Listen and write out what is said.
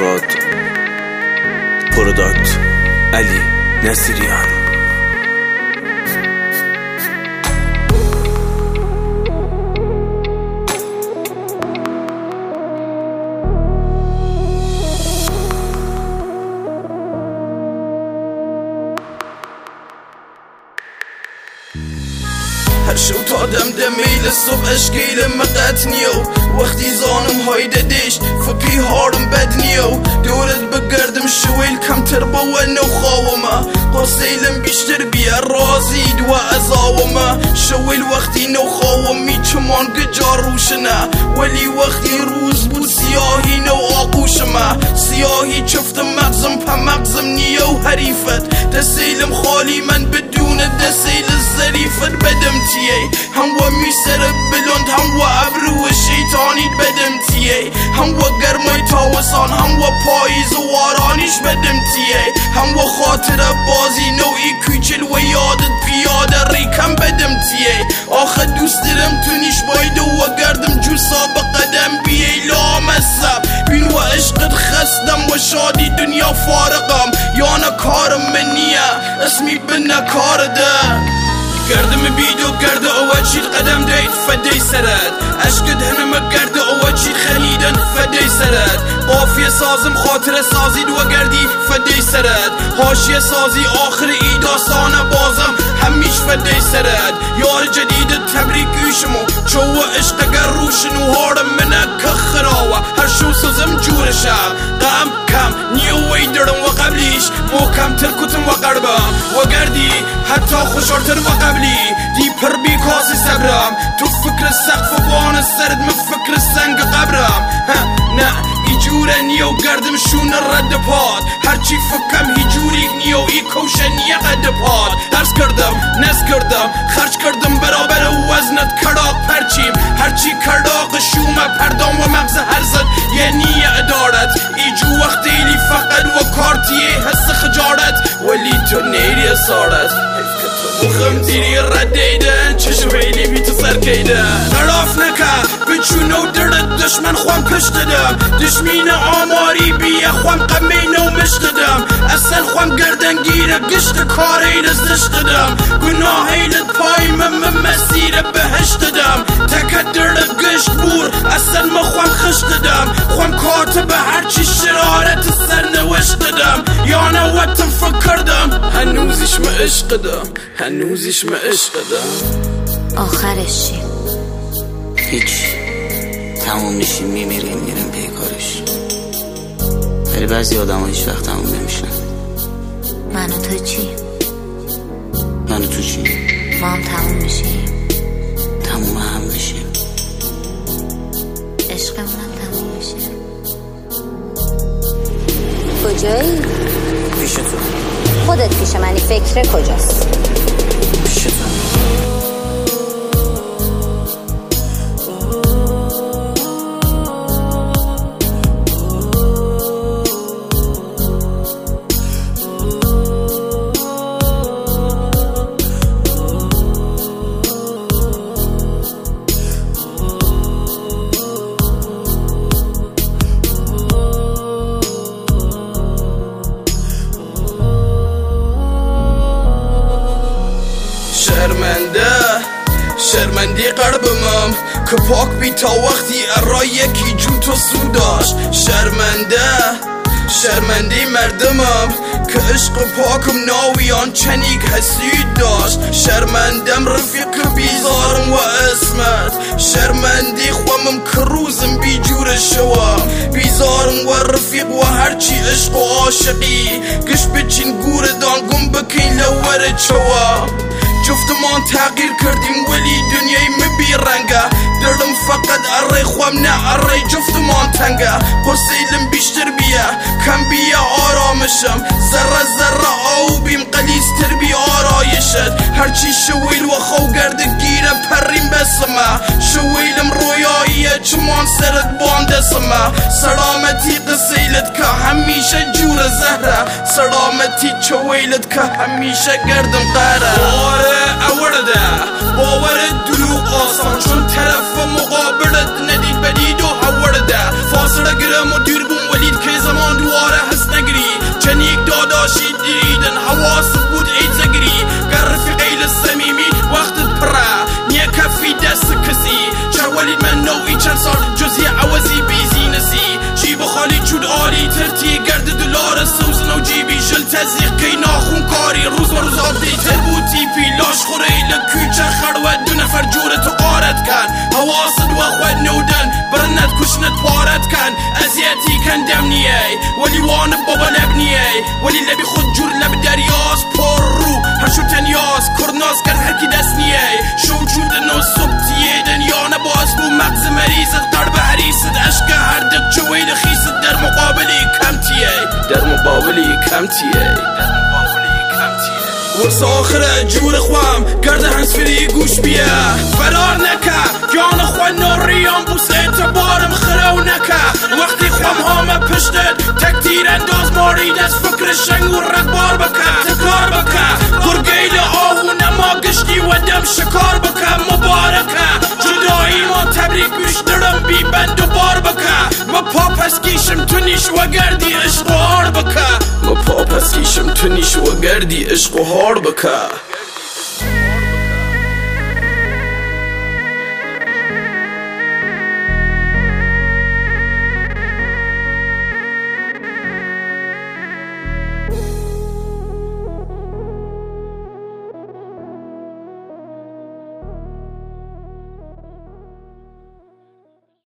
مراد پروداکت علی نصیریان. هر شو تا دم میل صبح اشکیل مقت نیو وقتی زانم هایده دیش فپی هارم بد نیو دورت بگردم شویل کمتر با و نو خواوما قاسیلم بیشتر بیا رازید و ازاوما شویل وقتی نو خواومی چمان گجار روشنا ولی وقتی روز بود سیاهی نو آقوشما سیاهی چفت مغزم پا مغزم نیو حریفت دسیلم خالی من بدون دسیل ظریفت بدم تیه هم و میسر بلند هم و ابرو شیطانی بدم تیه هم و گرمای تاوسان هم و پاییز و وارانیش بدم تیه هم و خاطر بازی نوعی کوچل و یادت پیاده ریکم بدم تیه آخه دوست دارم تونیش بایدو و گردم جو سابق قدم بیه لامصب بین و عشقت خستم و شادی دنیا فارقم یا نکارم منیه اسمی بنا کار ده گردم بیدو گرده او چید قدم دید فدی سرد عشقت هنم گرده او چید خریدن فدی سرد قافیه سازم خاطر سازید و گردی فدی سرد حاشیه سازی آخر ای داستان بازم همیش فدی سرد یار جدید تبریکیشمو چو عشق گر روشنو هارم منه که خراوه هر شو سازم جورشم قم کم نیوی درم و قبلیش محکم تر کتم و قربم و گردی حتی خوشارتر و قبلی دی پر بی کاسی صبرم تو فکر سقف و بان سرد من فکر سنگ قبرم نه ایجوره نیو گردم شون رد پاد هرچی فکم هیجوری نیو ای کوشنی قد پاد درس کردم نس کردم خرج کردم برابر وزنت کڑاق پرچیم هرچی کڑاق شومه پردام و مغز هرزد یعنی ادارت ایجو وقتی لی فقط و کارتیه حس خجارت ولی تو نیری اسارت مخم دیری ردیدن چشم ویلی بی تو سرکیدن خراف نکن بچونو درد دشمن خوام کشتدم دشمین آماری بیه خوام قمینو مشتدم اصلا خوام گردنگیره گشت کاری دزدشتدم گناهیلت پای من مسیر بهشتدم تکت درد گشت بور اصلا ما خوام خشتدم خوام کاتب هرچی شرارت سر نوشتدم یا نواتم فکردم هنوزش ما عشقدم هنوزش ما عشقدم آخرش چی؟ هیچ تموم میشیم میمیریم پی کارش ولی بعضی آدم ها هیچ وقت تموم نمیشن من و تو چی؟ من و تو چی؟ ما هم تموم میشیم تموم هم میشیم عشقمونم تموم میشه کجایی؟ پیش تو خودت پیش منی فکر کجاست؟ پیش تو شرمندی قلبمم که پاک بی تا وقتی ارای یکی جو تو سوداش شرمنده مردمم که عشق پاکم ناویان چنیک حسید داشت شرمندم رفیق بیزارم و اسمت شرمندی خوامم که روزم بی جور شوام بیزارم و رفیق و هرچی عشق و عاشقی گشت بچین گور دانگم بکین لور چوام جفتمان تغییر کردیم ولی دنیای مبی رنگه دردم فقط اره خوام نه اره جفتمان تنگه قصیلم بیشتر بیا کم بیا آرامشم ذره آو بیم قلیستر بی آرایشت هرچی شویل و خو گرده گیره پریم بسمه شویلم رویاییه چمان سرت باندسمه سلامتی قصیلت که همیشه جور زهره سلامتی چویلت که همیشه گردم قهره باور دروغ آسان چون طرف مقابلت ندید بدید و هورده فاصله گرم و دیر بوم ولید که زمان دواره هست نگری چن یک داداشی دیدن حواست بود اید زگری گر رفیقیل سمیمی وقتت پره نیه کفی دست کسی چه ولید من نوعی چند سال جزی عوضی بیزی نسی جیب خالی چود آلی ترتی گرد دلار سوزن و جیبی جل تزیق که ناخون کاری روز و روز آبدی تربوتی پی لاش خوری لکوچه خروت دو نفر جورتو قارت کن حواست و خود نودن برنت کشنت پارت کن ازیتی کن دمنیه ولی وان بابا لبنیه ولی لبی خود جور لب دریاز پر رو هرشو تنیاز کرناز کن هرکی دست نیه شو جودن و صبتیه دنیا نباز بو مغز مریضت قرب حریست عشق هر دق چوید خیست در مقابلی کمتیه ورس آخره جور خوام گرده هنسفری گوش بیه فرار نکه جان خواه نوریان بوس اعتبارم خرو نکه وقتی خوام همه پشتت تکتیر انداز مارید از فکر شنگ و رگبار بکه تکار بکه گرگیل آهو نما گشتی و دم شکار بکه مبارکه جدایی ما تبریک بیشترم بی بند و بار بکه ما پاپس کیشم تو نیش و گردی عشق و هار بکه ما پاپس کیشم تو نیش و گردی عشق و هار بکه